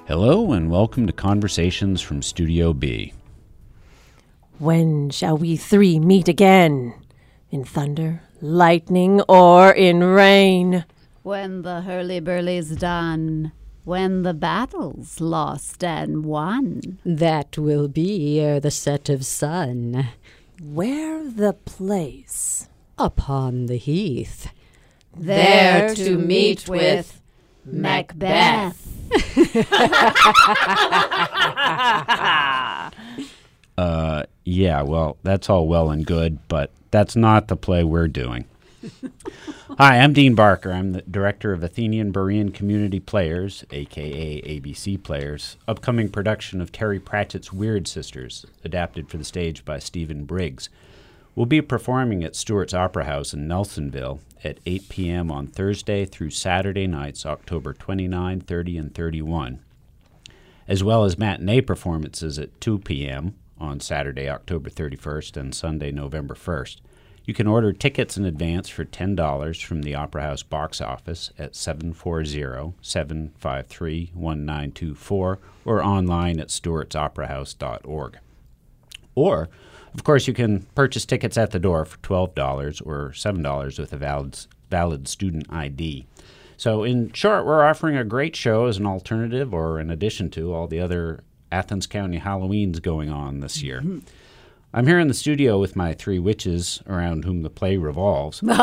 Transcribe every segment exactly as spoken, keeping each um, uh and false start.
Hello and welcome to Conversations from Studio B. When shall we three meet again? In thunder, lightning, or in rain? When the hurly-burly's done, when the battle's lost and won. That will be ere the set of sun. Where the place? Upon the heath. There to meet with Macbeth. uh, yeah, well, that's all well and good, but that's not the play we're doing. Hi, I'm Dean Barker. I'm the director of Athenian Berean Community Players, a k a. A B C Players, upcoming production of Terry Pratchett's Weird Sisters, adapted for the stage by Stephen Briggs. We'll be performing at Stewart's Opera House in Nelsonville at eight p.m. on Thursday through Saturday nights, October twenty-ninth, thirtieth, and thirty-first, as well as matinee performances at two p.m. on Saturday, October thirty-first, and Sunday, November first. You can order tickets in advance for ten dollars from the Opera House box office at seven four zero, seven five three, one nine two four or online at stewarts opera house dot org. Or, of course, you can purchase tickets at the door for twelve dollars or seven dollars with a valid, valid student I D. So, in short, we're offering a great show as an alternative or in addition to all the other Athens County Halloweens going on this year. Mm-hmm. I'm here in the studio with my three witches around whom the play revolves. We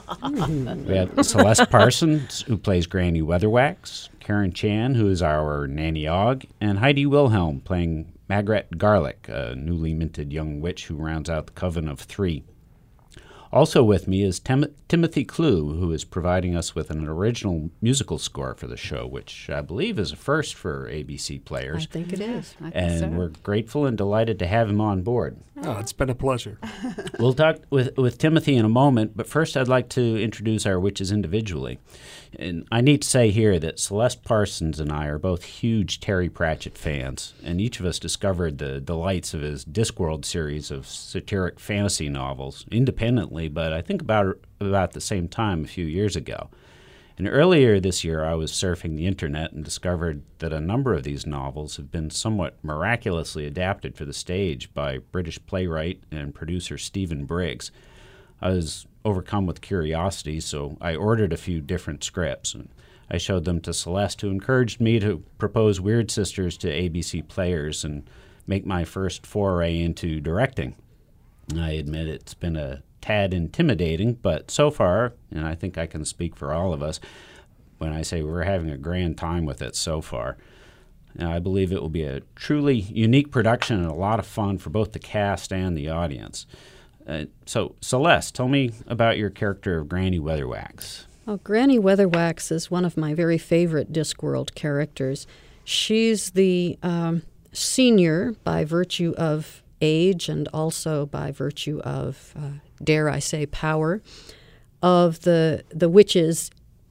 have Celeste Parsons, who plays Granny Weatherwax, Karen Chan, who is our Nanny Og, and Heidi Wilhelm playing Magret Garlic, a newly minted young witch who rounds out the coven of three. Also with me is Tim- Timothy Clue, who is providing us with an original musical score for the show, which I believe is a first for A B C Players. I think it is. I think and so. We're grateful and delighted to have him on board. Oh, it's been a pleasure. We'll talk with, with Timothy in a moment, but first I'd like to introduce our witches individually. And I need to say here that Celeste Parsons and I are both huge Terry Pratchett fans, and each of us discovered the delights of his Discworld series of satiric fantasy novels independently, but I think about about the same time a few years ago. And earlier this year, I was surfing the internet and discovered that a number of these novels have been somewhat miraculously adapted for the stage by British playwright and producer Stephen Briggs. I was overcome with curiosity, so I ordered a few different scripts, and I showed them to Celeste, who encouraged me to propose Weird Sisters to A B C Players and make my first foray into directing. I admit it's been a tad intimidating, but so far, and I think I can speak for all of us when I say we're having a grand time with it so far. And I believe it will be a truly unique production and a lot of fun for both the cast and the audience. Uh, so, Celeste, tell me about your character of Granny Weatherwax. Well, Granny Weatherwax is one of my very favorite Discworld characters. She's the um, senior by virtue of age and also by virtue of, uh, dare I say, power of the the witches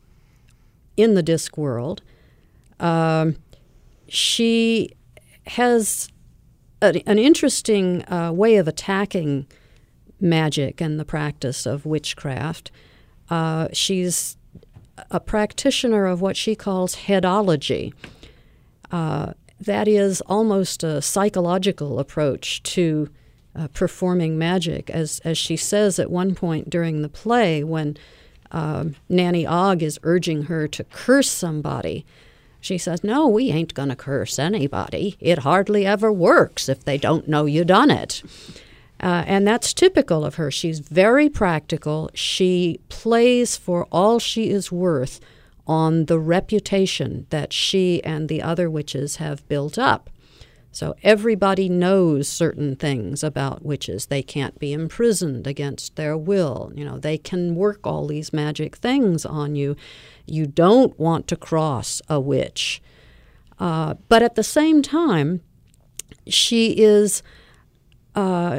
in the Discworld. Um, she has a, an interesting uh, way of attacking magic and the practice of witchcraft. Uh, she's a practitioner of what she calls headology. Uh, that is almost a psychological approach to uh, performing magic. As, as she says at one point during the play when uh, Nanny Og is urging her to curse somebody, she says, "No, we ain't going to curse anybody. It hardly ever works if they don't know you done it." Uh, and that's typical of her. She's very practical. She plays for all she is worth on the reputation that she and the other witches have built up. So everybody knows certain things about witches. They can't be imprisoned against their will. You know, they can work all these magic things on you. You don't want to cross a witch. Uh, but at the same time, she is uh,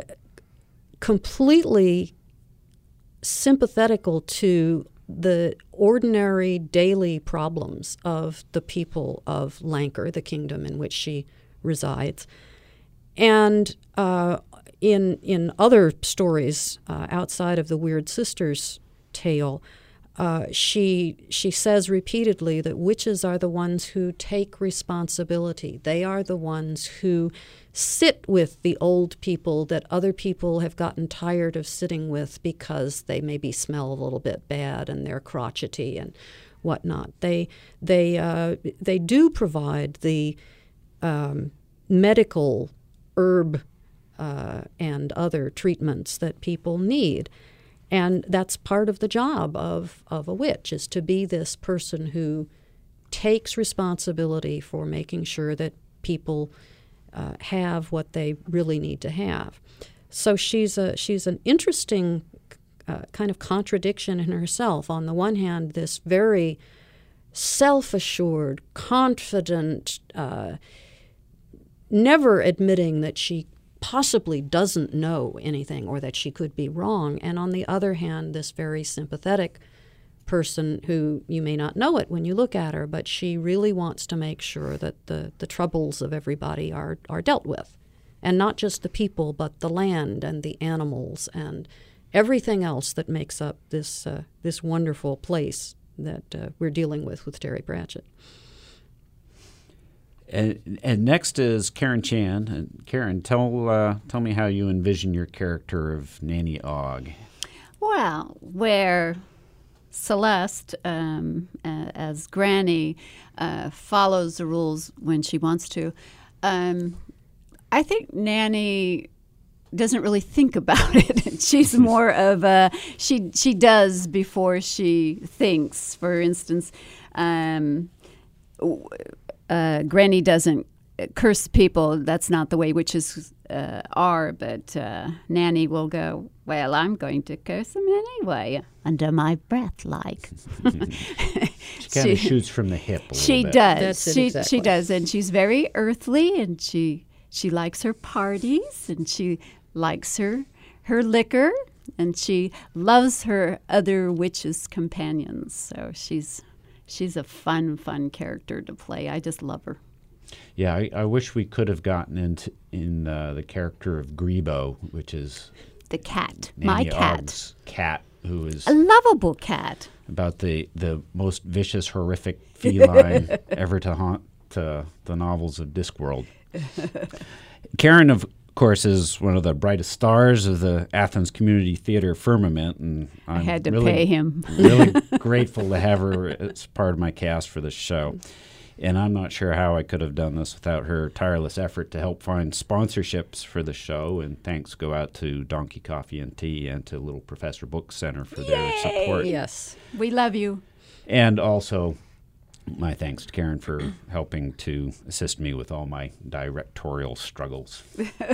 completely sympathetical to the ordinary daily problems of the people of Lancre, the kingdom in which she resides. And uh, in in other stories uh, outside of the Weird Sisters tale, uh, she she says repeatedly that witches are the ones who take responsibility. They are the ones who sit with the old people that other people have gotten tired of sitting with because they maybe smell a little bit bad and they're crotchety and whatnot. They they uh, they do provide the um, medical herb uh, and other treatments that people need. And that's part of the job of, of a witch, is to be this person who takes responsibility for making sure that people uh, have what they really need to have. So she's a she's an interesting uh, kind of contradiction in herself. On the one hand, this very self-assured, confident, uh, never admitting that she possibly doesn't know anything or that she could be wrong. And on the other hand, this very sympathetic person who you may not know it when you look at her, but she really wants to make sure that the, the troubles of everybody are, are dealt with. And not just the people, but the land and the animals and everything else that makes up this, uh, this wonderful place that uh, we're dealing with with Terry Pratchett. And, and next is Karen Chan. And Karen, tell uh, tell me how you envision your character of Nanny Ogg. Well, where Celeste, um, uh, as Granny, uh, follows the rules when she wants to, um, I think Nanny doesn't really think about it. She's more of a she she does before she thinks. For instance, um, uh, Granny doesn't curse people. That's not the way witches uh, are. But uh, Nanny will go, well, I'm going to curse them anyway, under my breath, like. She kind of shoots from the hip a she little bit. does. That's it she exactly. she does, and she's very earthly, and she she likes her parties, and she likes her her liquor, and she loves her other witches' companions. So she's she's a fun, fun character to play. I just love her. Yeah, I, I wish we could have gotten into in uh, the character of Grebo, which is The cat, Nanny my cat, Ogg's cat, who is a lovable cat. about the, the most vicious, horrific feline ever to haunt uh, the novels of Discworld. Karen, of course, is one of the brightest stars of the Athens Community Theater firmament, and I'm I had to really, pay him. really grateful to have her as part of my cast for this show. And I'm not sure how I could have done this without her tireless effort to help find sponsorships for the show. And thanks go out to Donkey Coffee and Tea and to Little Professor Book Center for their Yay! support. Yes. We love you. And also my thanks to Karen for helping to assist me with all my directorial struggles.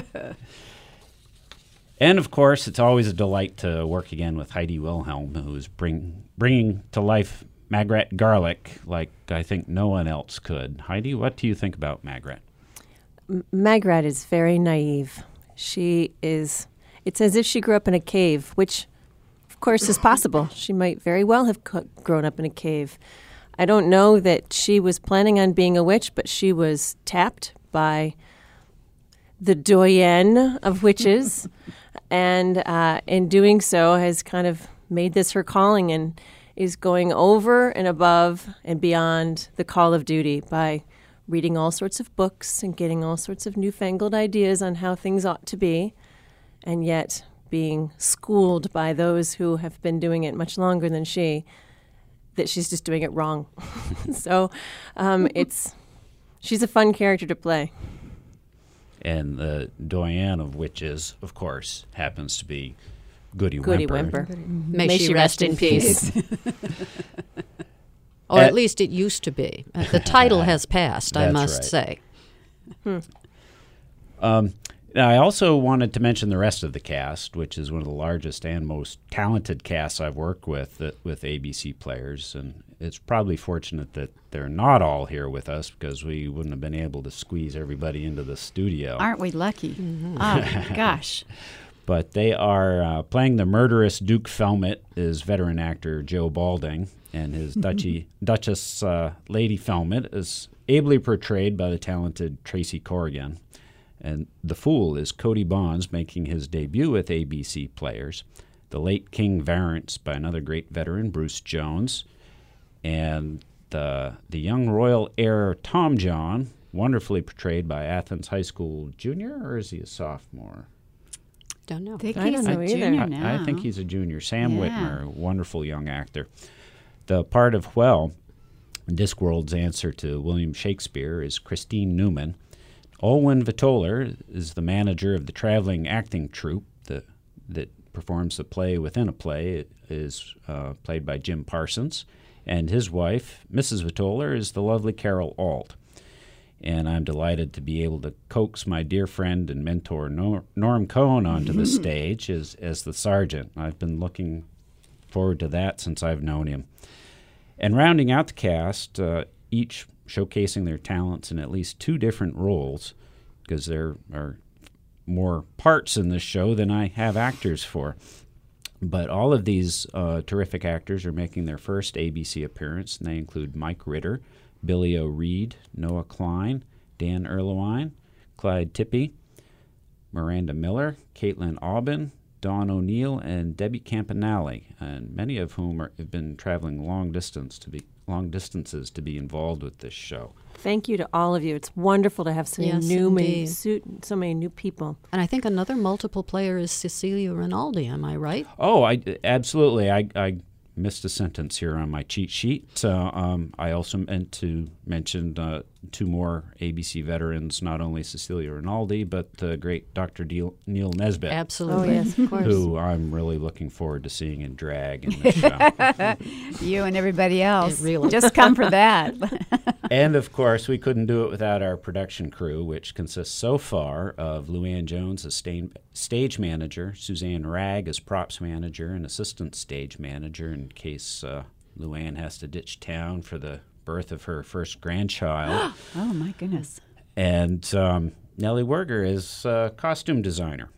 And, of course, it's always a delight to work again with Heidi Wilhelm, who is bring, bringing to life Magrat Garlick like I think no one else could. Heidi, what do you think about Magrat? M- Magrat is very naive. She is, it's as if she grew up in a cave, which, of course, is possible. She might very well have co- grown up in a cave. I don't know that she was planning on being a witch, but she was tapped by the doyenne of witches, and uh, in doing so has kind of made this her calling and is going over and above and beyond the call of duty by reading all sorts of books and getting all sorts of newfangled ideas on how things ought to be, and yet being schooled by those who have been doing it much longer than she, that she's just doing it wrong. So um, it's she's a fun character to play. And the doyenne of witches, of course, happens to be Goody, Goody Whimper. Whimper. May, May she, she rest, rest in in peace. Or Uh, at least it used to be. Uh, the title has passed, I That's must right. say. Um, now, I also wanted to mention the rest of the cast, which is one of the largest and most talented casts I've worked with uh, with A B C players. And it's probably fortunate that they're not all here with us because we wouldn't have been able to squeeze everybody into the studio. Aren't we lucky? Oh, my gosh. But they are uh, playing the murderous Duke Felmet is veteran actor Joe Balding, and his Duchy, Duchess uh, Lady Felmet is ably portrayed by the talented Tracy Corrigan. And the Fool is Cody Bonds making his debut with A B C Players. The Late King Varence by another great veteran, Bruce Jones. And the, the young royal heir, Tom John, wonderfully portrayed by Athens High School junior, or is he a sophomore? Don't know. I think I he's don't know a either. junior I, now. I think he's a junior. Sam Yeah. Whitmer, wonderful young actor. The part of Hwell, Discworld's answer to William Shakespeare, is Christine Newman. Olwen Vitoller is the manager of the traveling acting troupe the, that performs the play within a play. It is uh, played by Jim Parsons. And his wife, Missus Vitoller, is the lovely Carol Alt. And I'm delighted to be able to coax my dear friend and mentor Nor- Norm Cohn onto the stage as, as the sergeant. I've been looking forward to that since I've known him. And rounding out the cast, uh, each showcasing their talents in at least two different roles, because there are more parts in this show than I have actors for. But all of these uh, terrific actors are making their first A B C appearance, and they include Mike Ritter, Billy O'Reed, Noah Klein, Dan Erlewine, Clyde Tippie, Miranda Miller, Caitlin Aubin, Dawn O'Neill, and Debbie Campanale, and many of whom are, have been traveling long distance to be long distances to be involved with this show. Thank you to all of you. It's wonderful to have so many Yes, new, many, indeed. su- so many new people. And I think another multiple player is Cecilia Rinaldi, am I right? Oh, I absolutely. I, I missed a sentence here on my cheat sheet. Uh, um, I also meant to mention uh, two more A B C veterans, not only Cecilia Rinaldi, but the great Doctor Deal, Neil Nesbitt, Oh, Absolutely. yes, of course. who I'm really looking forward to seeing in drag in this show. You and everybody else. It really- Just come for that. And, of course, we couldn't do it without our production crew, which consists so far of Luann Jones as sta- stage manager, Suzanne Ragg as props manager and assistant stage manager in case uh, Luann has to ditch town for the birth of her first grandchild. Oh, my goodness. And um, Nellie Werger is uh, costume designer.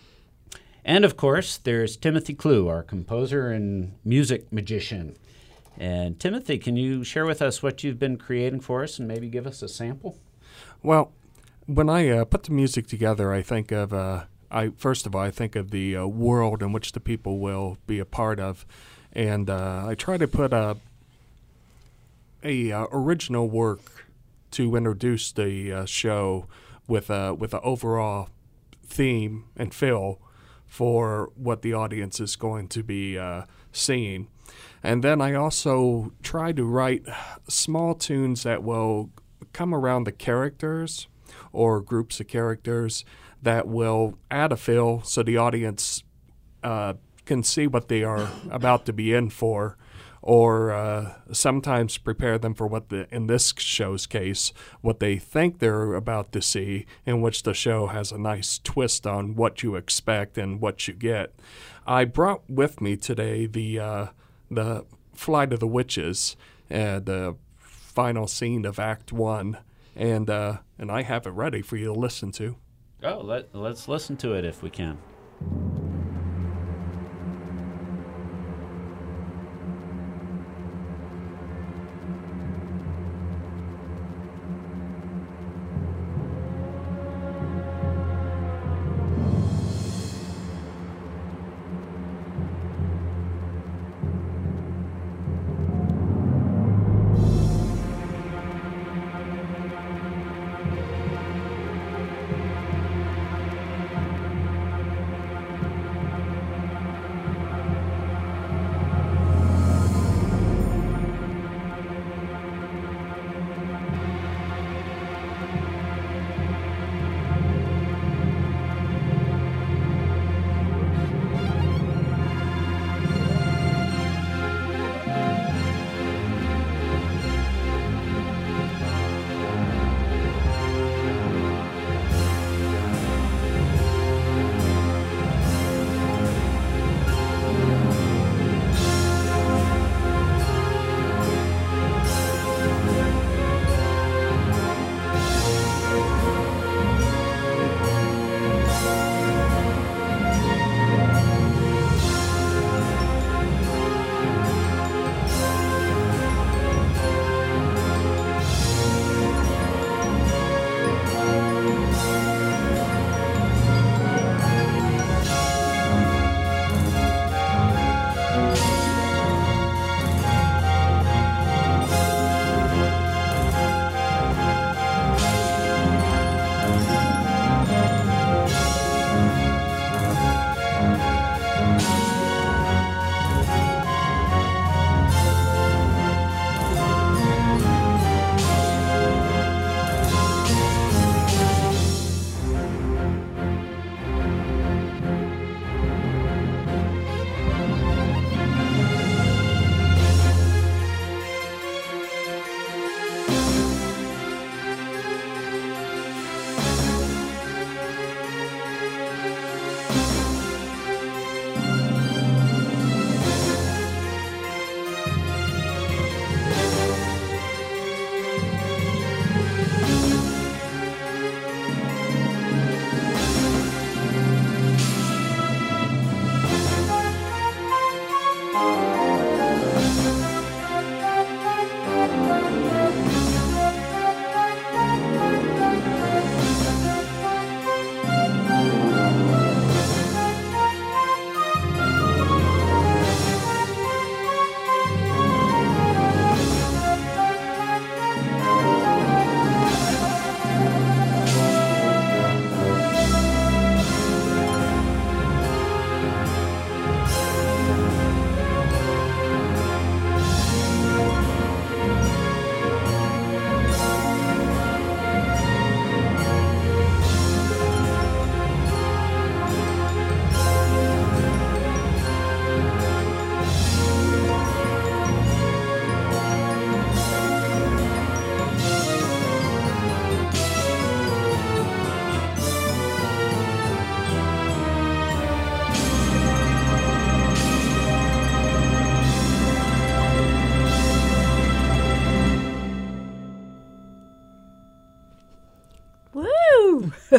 And, of course, there's Timothy Clue, our composer and music magician. And Timothy, can you share with us what you've been creating for us and maybe give us a sample? Well, when I uh, put the music together, I think of, uh, I first of all, I think of the uh, world in which the people will be a part of. And uh, I try to put a, a uh, original work to introduce the uh, show with a, with an overall theme and feel for what the audience is going to be uh, seeing. And then I also try to write small tunes that will come around the characters or groups of characters that will add a feel so the audience uh, can see what they are about to be in for, or uh, sometimes prepare them for what, the in this show's case, what they think they're about to see, in which the show has a nice twist on what you expect and what you get. I brought with me today the uh, the Flight of the Witches, uh, the final scene of Act One, and uh, and I have it ready for you to listen to. Oh, let, let's listen to it if we can.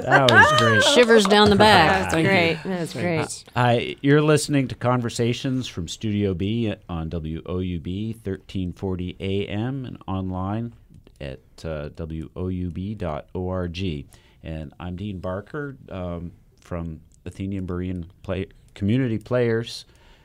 That was great. Shivers down the back. That was great. That was great. Thanks. Hi, you're listening to Conversations from Studio B on W O U B thirteen forty A M and online at uh, W O U B dot org. And I'm Dean Barker um, from Athenian Berean Play- Community Players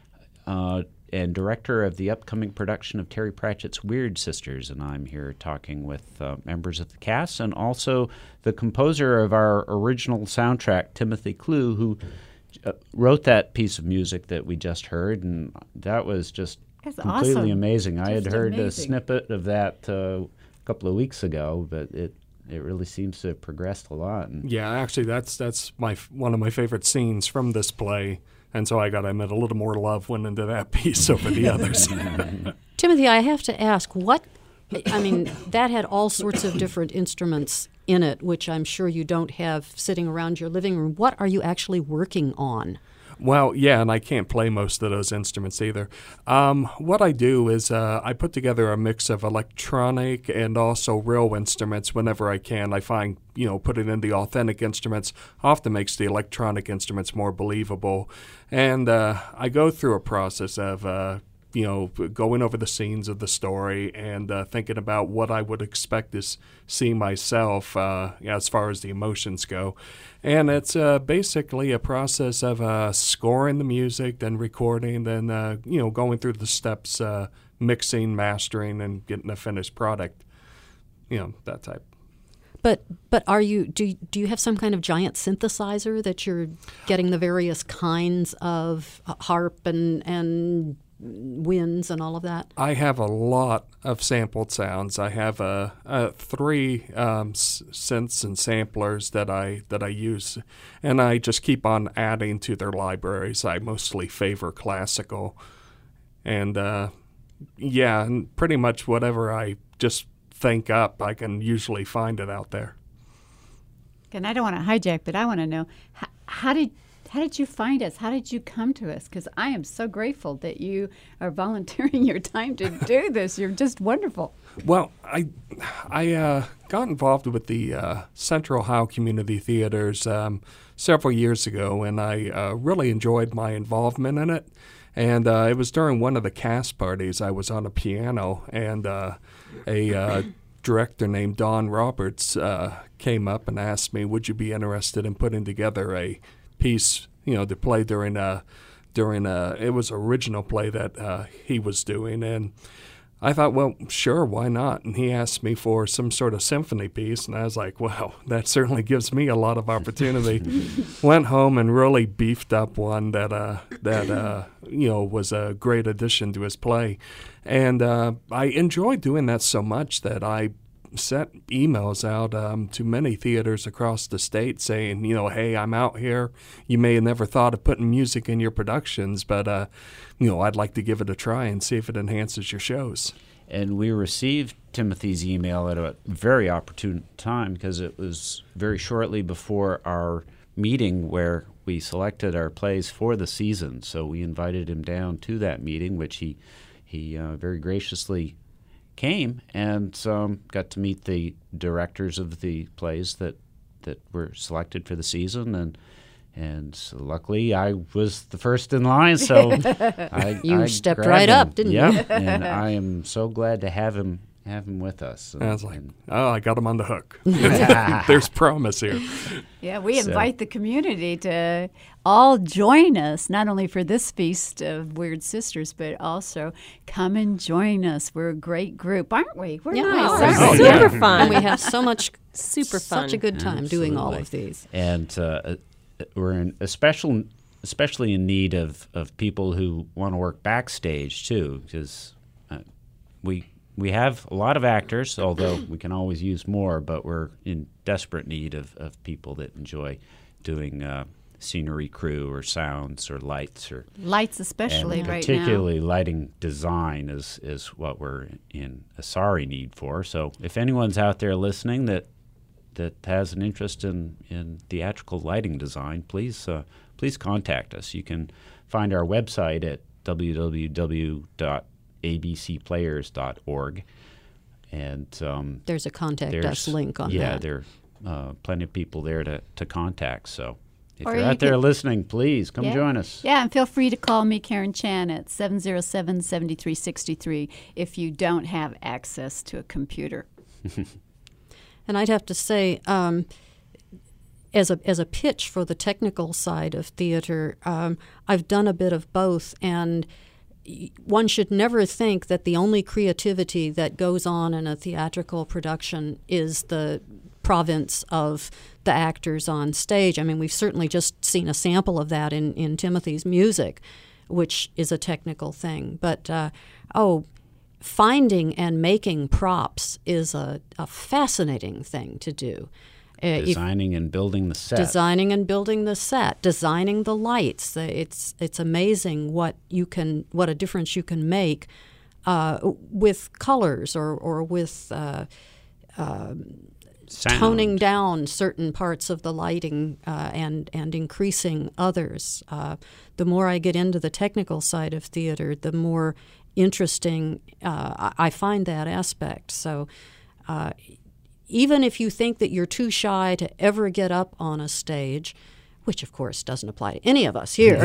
uh, and director of the upcoming production of Terry Pratchett's Weird Sisters. And I'm here talking with uh, members of the cast and also the composer of our original soundtrack, Timothy Clue, who uh, wrote that piece of music that we just heard. And that was just That's completely awesome. amazing. I had Just heard a amazing. snippet of that uh, a couple of weeks ago, but it it really seems to have progressed a lot. And Yeah, actually, that's that's my f- one of my favorite scenes from this play, and so I got to admit a little more love went into that piece over the others. Timothy, I have to ask, what, I mean, that had all sorts of different instruments in it, which I'm sure you don't have sitting around your living room. What are you actually working on? Well, yeah, and I can't play most of those instruments either. Um, what I do is uh, I put together a mix of electronic and also real instruments whenever I can. I find, you know, putting in the authentic instruments often makes the electronic instruments more believable. And uh, I go through a process of, uh, you know, going over the scenes of the story and uh, thinking about what I would expect to s- see myself uh, as far as the emotions go. And it's uh, basically a process of uh, scoring the music, then recording, then, uh, you know, going through the steps, uh, mixing, mastering, and getting a finished product, you know, that type. But but are you do do you have some kind of giant synthesizer that you're getting the various kinds of uh, harp and and winds and all of that? I have a lot of sampled sounds. I have uh, uh, three um, s- synths and samplers that I that I use, and I just keep on adding to their libraries. I mostly favor classical, and uh, yeah, and pretty much whatever I just think up, I can usually find it out there. And I don't want to hijack, but I want to know how, how did how did you find us? How did you come to us? Because I am so grateful that you are volunteering your time to do this. You're just wonderful. Well, I I uh, got involved with the uh, Central Ohio Community Theaters um, several years ago, and I uh, really enjoyed my involvement in it. And uh, it was during one of the cast parties. I was on a piano, and uh, a uh, director named Don Roberts uh, came up and asked me, "Would you be interested in putting together a piece, you know, to play during a during a it was an original play that uh, he was doing?" And I thought, well, sure, why not? And he asked me for some sort of symphony piece, and I was like, well, that certainly gives me a lot of opportunity. Went home and really beefed up one that uh, that uh, you know was a great addition to his play, and uh, I enjoyed doing that so much that I sent emails out um, to many theaters across the state saying, you know, hey, I'm out here. You may have never thought of putting music in your productions, but, uh, you know, I'd like to give it a try and see if it enhances your shows. And we received Timothy's email at a very opportune time because it was very shortly before our meeting where we selected our plays for the season. So we invited him down to that meeting, which he, he uh, very graciously came and um, got to meet the directors of the plays that that were selected for the season, and and so luckily I was the first in line, so I, You I stepped grabbed right him. up, didn't you? Yep, and I am so glad to have him have him with us. And I was like, and- oh, I got him on the hook. There's promise here. Yeah, we So- invite the community to all join us, not only for this feast of Weird Sisters, but also come and join us. We're a great group, aren't we? We're Yeah, nice, we aren't are. we? Super And fun. we have so much, Super fun. such a good time doing all of Absolutely. these. and uh, uh, we're in a special, especially in need of, of people who want to work backstage too, because uh, we we have a lot of actors, although we can always use more, but we're in desperate need of, of people that enjoy doing uh, scenery crew or sounds or lights or Lights especially and right now. particularly lighting design is, is what we're in a sorry need for. So if anyone's out there listening that that has an interest in, in theatrical lighting design, please uh, please contact us. You can find our website at w w w dot a b c players dot org, and um, There's a contact there's us link on yeah, that. there uh, plenty of people there to, to contact. So if Or you're you out there could- listening, please come Yeah. join us. Yeah, and feel free to call me, Karen Chan, at seven oh seven, seven three six three if you don't have access to a computer. And I'd have to say, um, as a as a pitch for the technical side of theater, um, I've done a bit of both, and y- one should never think that the only creativity that goes on in a theatrical production is the province of the actors on stage. I mean, we've certainly just seen a sample of that in, in Timothy's music, which is a technical thing. But, uh, oh, finding and making props is a, a fascinating thing to do. Uh, if- Designing and building the set. Designing and building the set, designing the lights. The- It's it's amazing what you can, what a difference you can make uh, with colors or or with uh, Sound. toning down certain parts of the lighting uh, and and increasing others. Uh, the more I get into the technical side of theater, the more interesting uh, I I find that aspect. So. Uh, Even if you think that you're too shy to ever get up on a stage, which of course doesn't apply to any of us here,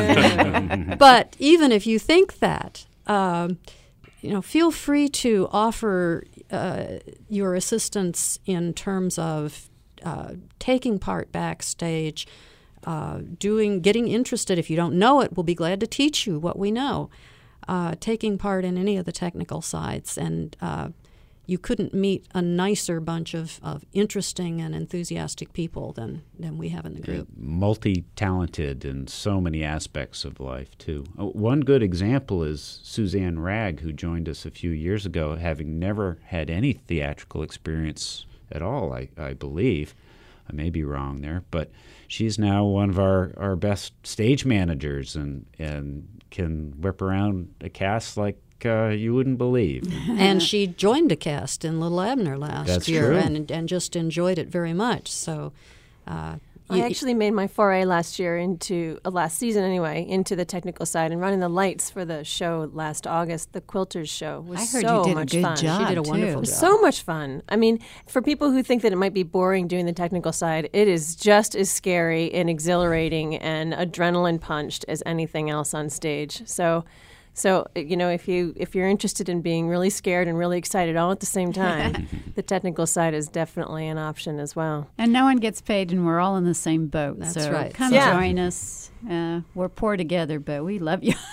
but even if you think that, um, you know, feel free to offer uh, your assistance in terms of uh, taking part backstage, uh, doing, getting interested. If you don't know it, we'll be glad to teach you what we know. Uh, taking part in any of the technical sides, and uh, you couldn't meet a nicer bunch of, of interesting and enthusiastic people than, than we have in the group. Multi-talented in so many aspects of life, too. Uh, One good example is Suzanne Ragg, who joined us a few years ago, having never had any theatrical experience at all, I, I believe. I may be wrong there, but she's now one of our, our best stage managers and, and can whip around a cast like Uh, you wouldn't believe. And she joined a cast in Little Abner last That's year true. and and just enjoyed it very much. So uh, I you- actually made my foray last year into, uh, last season anyway, into the technical side and running the lights for the show last August. The Quilters show was I heard so you did much a good fun. job. She did a too. wonderful It was job. so much fun. I mean, for people who think that it might be boring doing the technical side, it is just as scary and exhilarating and adrenaline punched as anything else on stage. So, so you know, if you if you're interested in being really scared and really excited all at the same time, the technical side is definitely an option as well. And no one gets paid, and we're all in the same boat. That's so right. come Yeah. join us. Uh, we're poor together, but we love you.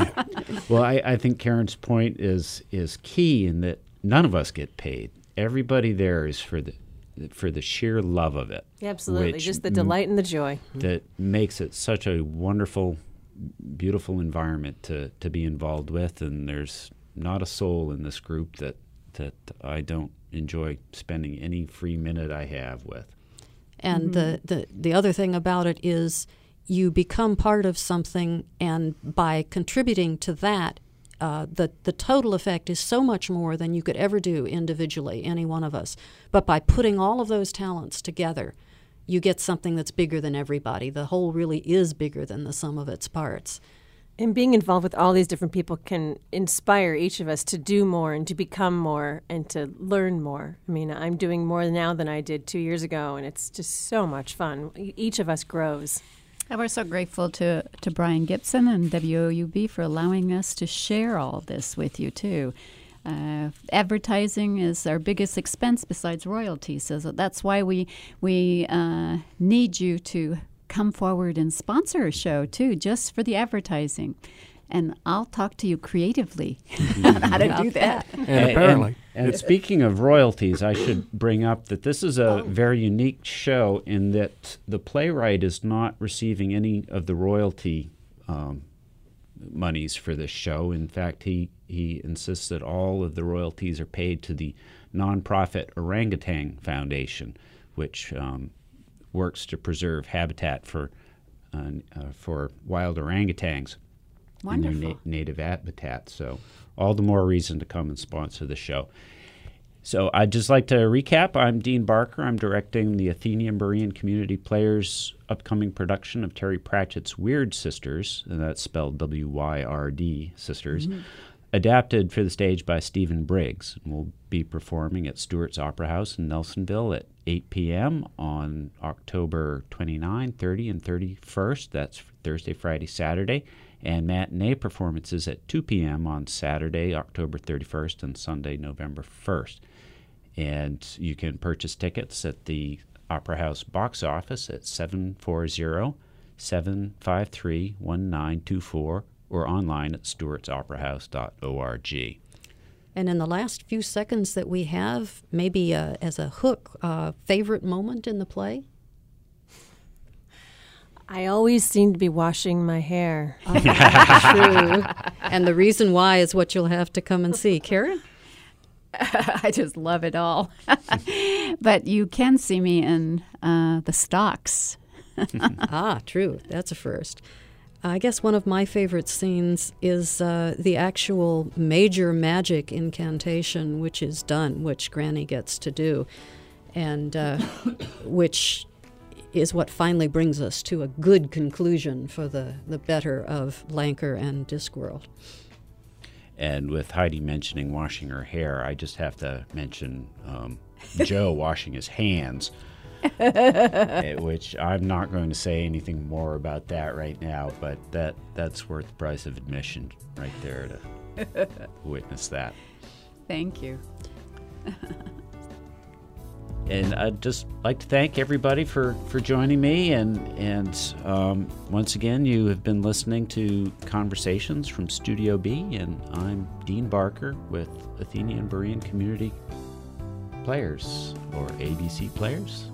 Well, I, I think Karen's point is is key in that none of us get paid. Everybody there is for the for the sheer love of it. Absolutely, which just the m- delight and the joy. that makes it such a wonderful, beautiful environment to, to be involved with. And there's not a soul in this group that, that I don't enjoy spending any free minute I have with. And the, the, the other thing about it is you become part of something, and by contributing to that, uh, the, the total effect is so much more than you could ever do individually, any one of us. But by putting all of those talents together, you get something that's bigger than everybody. The whole really is bigger than the sum of its parts. And being involved with all these different people can inspire each of us to do more and to become more and to learn more. I mean, I'm doing more now than I did two years ago, and it's just so much fun. E- Each of us grows. And we're so grateful to, to Brian Gibson and W O U B for allowing us to share all this with you, too. Uh, advertising is our biggest expense besides royalties, so that's why we, we uh, need you to come forward and sponsor a show, too, just for the advertising. And I'll talk to you creatively on how to do that. And apparently, And, and speaking of royalties, I should bring up that this is a very unique show in that the playwright is not receiving any of the royalty um, monies for this show. In fact, he, he insists that all of the royalties are paid to the nonprofit Orangutan Foundation, which um, works to preserve habitat for uh, uh, for wild orangutans in their Wonderful. na- native habitat. So all the more reason to come and sponsor the show. So I'd just like to recap. I'm Dean Barker. I'm directing the Athenian Berean Community Players' upcoming production of Terry Pratchett's Weird Sisters, and that's spelled W Y R D, Sisters. adapted for the stage by Stephen Briggs. We'll be performing at Stewart's Opera House in Nelsonville at eight p.m. on October twenty-ninth, thirtieth, and thirty-first. That's Thursday, Friday, Saturday. And matinee performances at two p.m. on Saturday, October thirty-first, and Sunday, November first. And you can purchase tickets at the Opera House box office at seven four zero, seven five three, one nine two four or online at stewarts opera house dot org. And in the last few seconds that we have, maybe uh, as a hook, uh, favorite moment in the play? I always seem to be washing my hair. Oh, true. And the reason why is what you'll have to come and see. Karen? I just love it all. But you can see me in uh, the stocks. Ah, true. That's a first. I guess one of my favorite scenes is uh, the actual major magic incantation, which is done, which Granny gets to do, and uh, which is what finally brings us to a good conclusion for the, the better of Lancre and Discworld. And with Heidi mentioning washing her hair, I just have to mention um, Joe washing his hands, which I'm not going to say anything more about that right now, but that, that's worth the price of admission right there to witness that. Thank you. And I'd just like to thank everybody for, for joining me. And, and um, once again, you have been listening to Conversations from Studio B, and I'm Dean Barker with Athenian Berean Community Players, or A B C Players.